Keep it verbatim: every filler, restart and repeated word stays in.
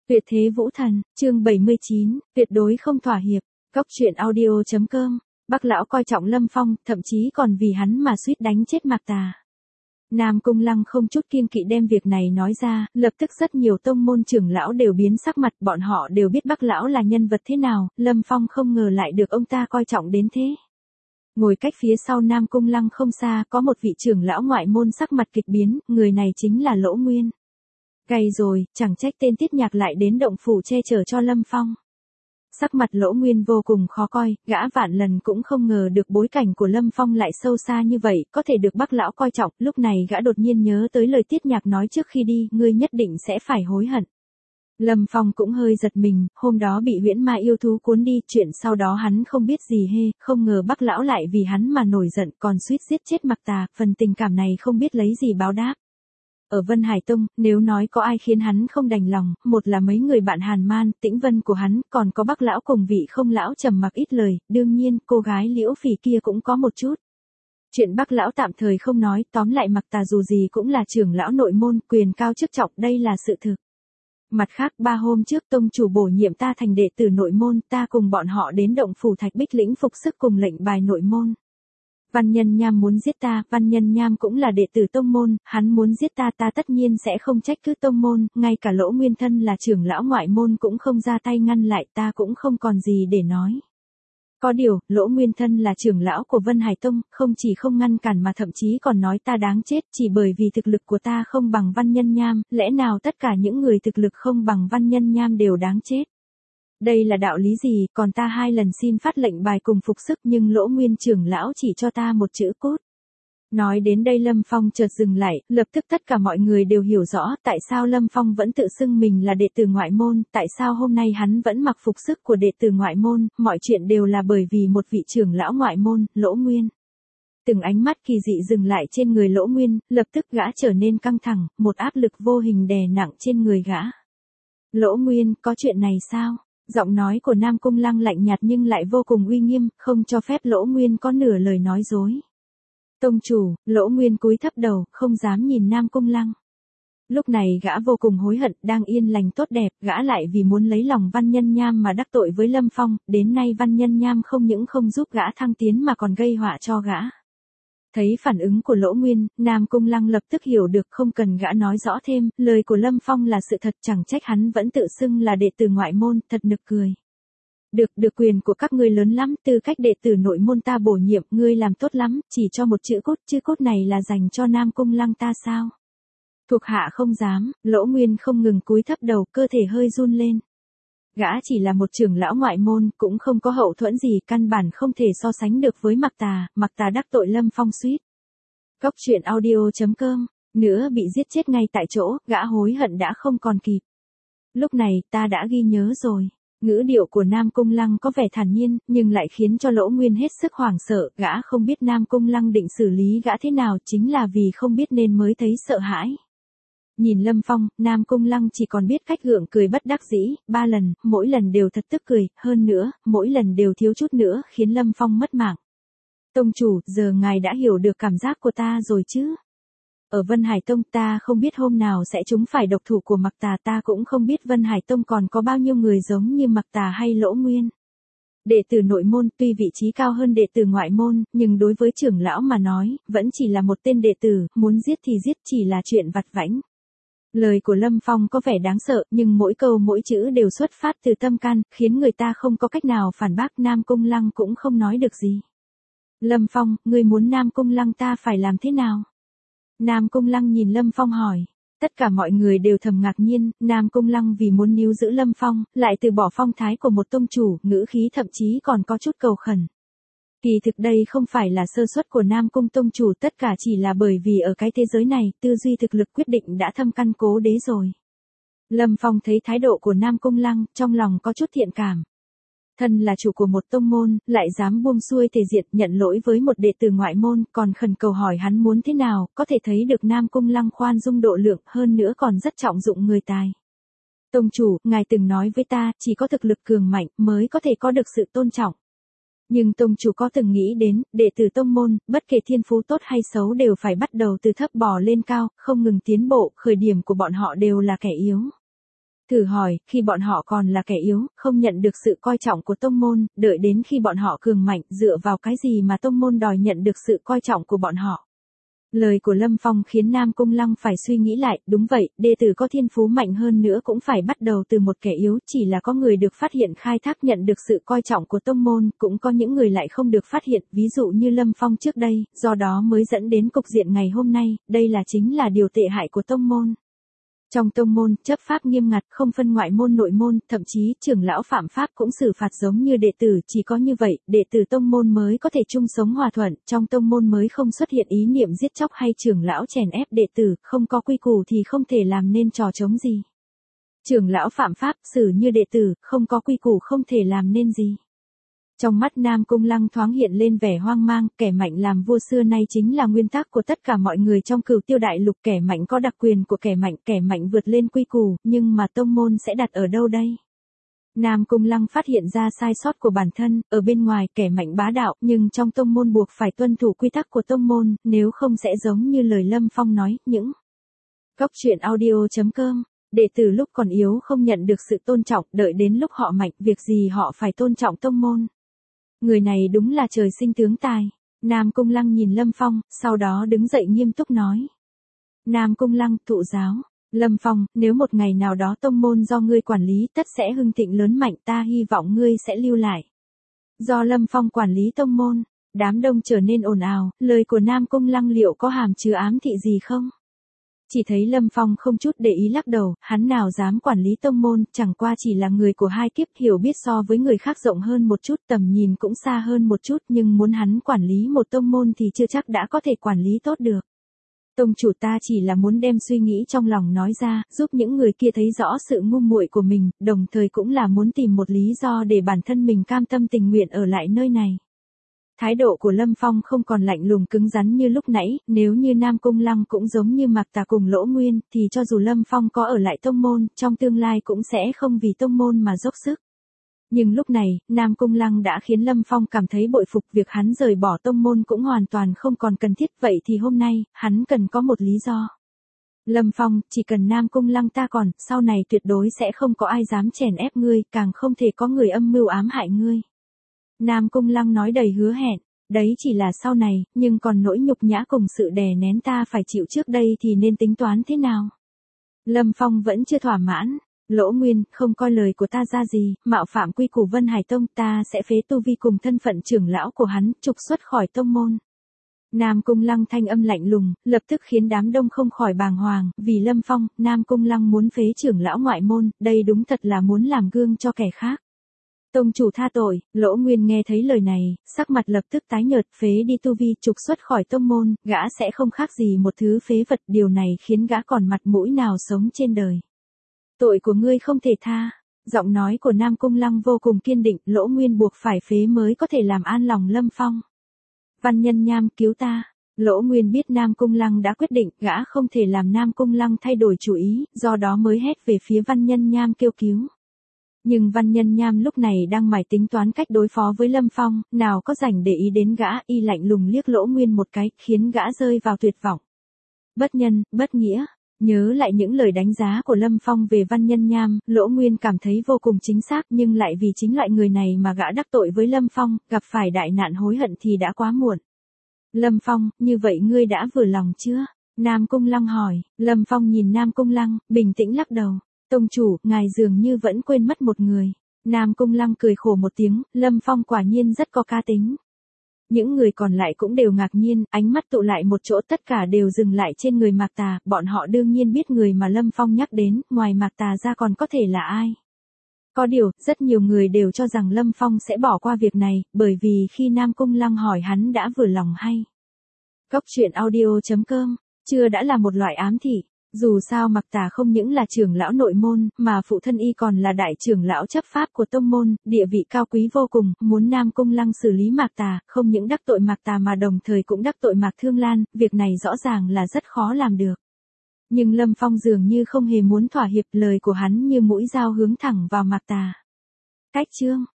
Tuyệt thế vũ thần, chương bảy mươi chín, tuyệt đối không thỏa hiệp. Góc truyện audio chấm com. Bác lão coi trọng Lâm Phong, thậm chí còn vì hắn mà suýt đánh chết Mạc Tà. Nam Cung Lăng không chút kiêng kỵ đem việc này nói ra, lập tức rất nhiều tông môn trưởng lão đều biến sắc mặt, bọn họ đều biết bác lão là nhân vật thế nào, Lâm Phong không ngờ lại được ông ta coi trọng đến thế. Ngồi cách phía sau Nam Cung Lăng không xa, có một vị trưởng lão ngoại môn sắc mặt kịch biến, người này chính là Lỗ Nguyên. Gay rồi, chẳng trách tên Tiết Nhạc lại đến động phủ che chở cho Lâm Phong. Sắc mặt Lỗ Nguyên vô cùng khó coi, gã vạn lần cũng không ngờ được bối cảnh của Lâm Phong lại sâu xa như vậy, có thể được bác lão coi trọng, lúc này gã đột nhiên nhớ tới lời Tiết Nhạc nói trước khi đi, ngươi nhất định sẽ phải hối hận. Lâm Phong cũng hơi giật mình, hôm đó bị huyễn ma yêu thú cuốn đi, chuyện sau đó hắn không biết gì hê, không ngờ bác lão lại vì hắn mà nổi giận còn suýt giết chết Mạc Tà, phần tình cảm này không biết lấy gì báo đáp. Ở Vân Hải Tông, nếu nói có ai khiến hắn không đành lòng, một là mấy người bạn Hàn Man, Tĩnh Vân của hắn, còn có bác lão cùng vị không lão trầm mặc ít lời, đương nhiên, cô gái Liễu Phỉ kia cũng có một chút. Chuyện bác lão tạm thời không nói, tóm lại Mạc Tà dù gì cũng là trưởng lão nội môn, quyền cao chức trọng, đây là sự thực. Mặt khác, ba hôm trước tông chủ bổ nhiệm ta thành đệ tử nội môn, ta cùng bọn họ đến động phủ Thạch Bích lĩnh phục sức cùng lệnh bài nội môn. Văn Nhân Nham muốn giết ta, Văn Nhân Nham cũng là đệ tử tông môn, hắn muốn giết ta ta tất nhiên sẽ không trách cứ tông môn, ngay cả Lỗ Nguyên thân là trưởng lão ngoại môn cũng không ra tay ngăn lại, ta cũng không còn gì để nói. Có điều, Lỗ Nguyên thân là trưởng lão của Vân Hải Tông, không chỉ không ngăn cản mà thậm chí còn nói ta đáng chết, chỉ bởi vì thực lực của ta không bằng Văn Nhân Nham, lẽ nào tất cả những người thực lực không bằng Văn Nhân Nham đều đáng chết? Đây là đạo lý gì, còn ta hai lần xin phát lệnh bài cùng phục sức nhưng Lỗ Nguyên trưởng lão chỉ cho ta một chữ cốt. Nói đến đây Lâm Phong chợt dừng lại, lập tức tất cả mọi người đều hiểu rõ tại sao Lâm Phong vẫn tự xưng mình là đệ tử ngoại môn, tại sao hôm nay hắn vẫn mặc phục sức của đệ tử ngoại môn, mọi chuyện đều là bởi vì một vị trưởng lão ngoại môn, Lỗ Nguyên. Từng ánh mắt kỳ dị dừng lại trên người Lỗ Nguyên, lập tức gã trở nên căng thẳng, một áp lực vô hình đè nặng trên người gã. Lỗ Nguyên, có chuyện này sao? Giọng nói của Nam Cung Lăng lạnh nhạt nhưng lại vô cùng uy nghiêm, không cho phép Lỗ Nguyên có nửa lời nói dối. Tông chủ, Lỗ Nguyên cúi thấp đầu, không dám nhìn Nam Cung Lăng. Lúc này gã vô cùng hối hận, đang yên lành tốt đẹp, gã lại vì muốn lấy lòng Văn Nhân Nham mà đắc tội với Lâm Phong, đến nay Văn Nhân Nham không những không giúp gã thăng tiến mà còn gây họa cho gã. Thấy phản ứng của Lỗ Nguyên, Nam Cung Lăng lập tức hiểu được không cần gã nói rõ thêm, lời của Lâm Phong là sự thật, chẳng trách hắn vẫn tự xưng là đệ tử ngoại môn, thật nực cười. Được, được, quyền của các ngươi lớn lắm, tư cách đệ tử nội môn ta bổ nhiệm, ngươi làm tốt lắm, chỉ cho một chữ cốt, chữ cốt này là dành cho Nam Cung Lăng ta sao? Thuộc hạ không dám, Lỗ Nguyên không ngừng cúi thấp đầu, cơ thể hơi run lên. Gã chỉ là một trưởng lão ngoại môn, cũng không có hậu thuẫn gì, căn bản không thể so sánh được với Mạc Tà, Mạc Tà đắc tội Lâm Phong suýt. Góc truyện audio chấm com, nữa bị giết chết ngay tại chỗ, gã hối hận đã không còn kịp. Lúc này, ta đã ghi nhớ rồi. Ngữ điệu của Nam Cung Lăng có vẻ thản nhiên, nhưng lại khiến cho Lỗ Nguyên hết sức hoảng sợ, gã không biết Nam Cung Lăng định xử lý gã thế nào, chính là vì không biết nên mới thấy sợ hãi. Nhìn Lâm Phong, Nam Cung Lăng chỉ còn biết cách gượng cười bất đắc dĩ, ba lần, mỗi lần đều thật tức cười, hơn nữa, mỗi lần đều thiếu chút nữa khiến Lâm Phong mất mạng. Tông chủ, giờ ngài đã hiểu được cảm giác của ta rồi chứ? Ở Vân Hải Tông ta không biết hôm nào sẽ trúng phải độc thủ của Mạc Tà, ta cũng không biết Vân Hải Tông còn có bao nhiêu người giống như Mạc Tà hay Lỗ Nguyên. Đệ tử nội môn tuy vị trí cao hơn đệ tử ngoại môn, nhưng đối với trưởng lão mà nói, vẫn chỉ là một tên đệ tử, muốn giết thì giết chỉ là chuyện vặt vãnh. Lời của Lâm Phong có vẻ đáng sợ, nhưng mỗi câu mỗi chữ đều xuất phát từ tâm can, khiến người ta không có cách nào phản bác. Nam Cung Lăng cũng không nói được gì. Lâm Phong, ngươi muốn Nam Cung Lăng ta phải làm thế nào? Nam Cung Lăng nhìn Lâm Phong hỏi. Tất cả mọi người đều thầm ngạc nhiên, Nam Cung Lăng vì muốn níu giữ Lâm Phong, lại từ bỏ phong thái của một tông chủ, ngữ khí thậm chí còn có chút cầu khẩn. Kỳ thực đây không phải là sơ suất của Nam Cung tông chủ, tất cả chỉ là bởi vì ở cái thế giới này, tư duy thực lực quyết định đã thâm căn cố đế rồi. Lâm Phong thấy thái độ của Nam Cung Lăng, trong lòng có chút thiện cảm. Thân là chủ của một tông môn, lại dám buông xuôi thể diện nhận lỗi với một đệ tử ngoại môn, còn khẩn cầu hỏi hắn muốn thế nào, có thể thấy được Nam Cung Lăng khoan dung độ lượng, hơn nữa còn rất trọng dụng người tài. Tông chủ, ngài từng nói với ta, chỉ có thực lực cường mạnh mới có thể có được sự tôn trọng. Nhưng tông chủ có từng nghĩ đến, đệ tử tông môn, bất kể thiên phú tốt hay xấu đều phải bắt đầu từ thấp bò lên cao, không ngừng tiến bộ, khởi điểm của bọn họ đều là kẻ yếu. Thử hỏi, khi bọn họ còn là kẻ yếu, không nhận được sự coi trọng của tông môn, đợi đến khi bọn họ cường mạnh, dựa vào cái gì mà tông môn đòi nhận được sự coi trọng của bọn họ? Lời của Lâm Phong khiến Nam Cung Lăng phải suy nghĩ lại, đúng vậy, đệ tử có thiên phú mạnh hơn nữa cũng phải bắt đầu từ một kẻ yếu, chỉ là có người được phát hiện khai thác nhận được sự coi trọng của tông môn, cũng có những người lại không được phát hiện, ví dụ như Lâm Phong trước đây, do đó mới dẫn đến cục diện ngày hôm nay, đây là chính là điều tệ hại của tông môn. Trong tông môn, chấp pháp nghiêm ngặt, không phân ngoại môn nội môn, thậm chí trưởng lão phạm pháp cũng xử phạt giống như đệ tử, chỉ có như vậy, đệ tử tông môn mới có thể chung sống hòa thuận, trong tông môn mới không xuất hiện ý niệm giết chóc hay trưởng lão chèn ép đệ tử, không có quy củ thì không thể làm nên trò trống gì. Trưởng lão phạm pháp, xử như đệ tử, không có quy củ không thể làm nên gì. Trong mắt Nam Cung Lăng thoáng hiện lên vẻ hoang mang, kẻ mạnh làm vua xưa nay chính là nguyên tắc của tất cả mọi người trong Cửu Tiêu Đại Lục, kẻ mạnh có đặc quyền của kẻ mạnh, kẻ mạnh vượt lên quy củ, nhưng mà tông môn sẽ đặt ở đâu đây? Nam Cung Lăng phát hiện ra sai sót của bản thân, ở bên ngoài kẻ mạnh bá đạo, nhưng trong tông môn buộc phải tuân thủ quy tắc của tông môn, nếu không sẽ giống như lời Lâm Phong nói, những Cốc truyện audio chấm com, đệ tử lúc còn yếu không nhận được sự tôn trọng, đợi đến lúc họ mạnh, việc gì họ phải tôn trọng tông môn. Người này đúng là trời sinh tướng tài. Nam Cung Lăng nhìn Lâm Phong, sau đó đứng dậy nghiêm túc nói. Nam Cung Lăng, thụ giáo. Lâm Phong, nếu một ngày nào đó tông môn do ngươi quản lý tất sẽ hưng thịnh lớn mạnh, ta hy vọng ngươi sẽ lưu lại. Do Lâm Phong quản lý tông môn, đám đông trở nên ồn ào, lời của Nam Cung Lăng liệu có hàm chứa ám thị gì không? Chỉ thấy Lâm Phong không chút để ý lắc đầu, hắn nào dám quản lý tông môn, chẳng qua chỉ là người của hai kiếp, hiểu biết so với người khác rộng hơn một chút, tầm nhìn cũng xa hơn một chút, nhưng muốn hắn quản lý một tông môn thì chưa chắc đã có thể quản lý tốt được. Tông chủ, ta chỉ là muốn đem suy nghĩ trong lòng nói ra, giúp những người kia thấy rõ sự ngu muội của mình, đồng thời cũng là muốn tìm một lý do để bản thân mình cam tâm tình nguyện ở lại nơi này. Thái độ của Lâm Phong không còn lạnh lùng cứng rắn như lúc nãy, nếu như Nam Cung Lăng cũng giống như Mạc Tà cùng Lỗ Nguyên, thì cho dù Lâm Phong có ở lại tông môn, trong tương lai cũng sẽ không vì tông môn mà dốc sức. Nhưng lúc này, Nam Cung Lăng đã khiến Lâm Phong cảm thấy bội phục, việc hắn rời bỏ tông môn cũng hoàn toàn không còn cần thiết, vậy thì hôm nay, hắn cần có một lý do. Lâm Phong, chỉ cần Nam Cung Lăng ta còn, sau này tuyệt đối sẽ không có ai dám chèn ép ngươi, càng không thể có người âm mưu ám hại ngươi. Nam Cung Lăng nói đầy hứa hẹn, đấy chỉ là sau này, nhưng còn nỗi nhục nhã cùng sự đè nén ta phải chịu trước đây thì nên tính toán thế nào? Lâm Phong vẫn chưa thỏa mãn, Lỗ Nguyên, không coi lời của ta ra gì, mạo phạm quy củ Vân Hải Tông, ta sẽ phế tu vi cùng thân phận trưởng lão của hắn, trục xuất khỏi tông môn. Nam Cung Lăng thanh âm lạnh lùng, lập tức khiến đám đông không khỏi bàng hoàng, vì Lâm Phong, Nam Cung Lăng muốn phế trưởng lão ngoại môn, đây đúng thật là muốn làm gương cho kẻ khác. Tông chủ tha tội, Lỗ Nguyên nghe thấy lời này, sắc mặt lập tức tái nhợt, phế đi tu vi, trục xuất khỏi tông môn, gã sẽ không khác gì một thứ phế vật, điều này khiến gã còn mặt mũi nào sống trên đời. Tội của ngươi không thể tha. Giọng nói của Nam Cung Lăng vô cùng kiên định, Lỗ Nguyên buộc phải phế mới có thể làm an lòng Lâm Phong. Văn Nhân Nham, cứu ta. Lỗ Nguyên biết Nam Cung Lăng đã quyết định, gã không thể làm Nam Cung Lăng thay đổi chủ ý, do đó mới hét về phía Văn Nhân Nham kêu cứu. Nhưng Văn Nhân Nham lúc này đang mải tính toán cách đối phó với Lâm Phong, nào có rảnh để ý đến gã, y lạnh lùng liếc Lỗ Nguyên một cái, khiến gã rơi vào tuyệt vọng. Bất nhân, bất nghĩa. Nhớ lại những lời đánh giá của Lâm Phong về Văn Nhân Nham, Lỗ Nguyên cảm thấy vô cùng chính xác, nhưng lại vì chính loại người này mà gã đắc tội với Lâm Phong, gặp phải đại nạn hối hận thì đã quá muộn. Lâm Phong, như vậy ngươi đã vừa lòng chưa? Nam Cung Lăng hỏi. Lâm Phong nhìn Nam Cung Lăng, bình tĩnh lắc đầu. Tông chủ, ngài dường như vẫn quên mất một người. Nam Cung Lăng cười khổ một tiếng, Lâm Phong quả nhiên rất có cá tính. Những người còn lại cũng đều ngạc nhiên, ánh mắt tụ lại một chỗ, tất cả đều dừng lại trên người Mạc Tà, bọn họ đương nhiên biết người mà Lâm Phong nhắc đến, ngoài Mạc Tà ra còn có thể là ai. Có điều, rất nhiều người đều cho rằng Lâm Phong sẽ bỏ qua việc này, bởi vì khi Nam Cung Lăng hỏi hắn đã vừa lòng hay. Cốc truyện audio chấm com, chưa đã là một loại ám thị. Dù sao Mạc Tà không những là trưởng lão nội môn, mà phụ thân y còn là đại trưởng lão chấp pháp của tông môn, địa vị cao quý vô cùng, muốn Nam Cung Lăng xử lý Mạc Tà, không những đắc tội Mạc Tà mà đồng thời cũng đắc tội Mạc Thương Lan, việc này rõ ràng là rất khó làm được. Nhưng Lâm Phong dường như không hề muốn thỏa hiệp, lời của hắn như mũi dao hướng thẳng vào Mạc Tà. Cách chương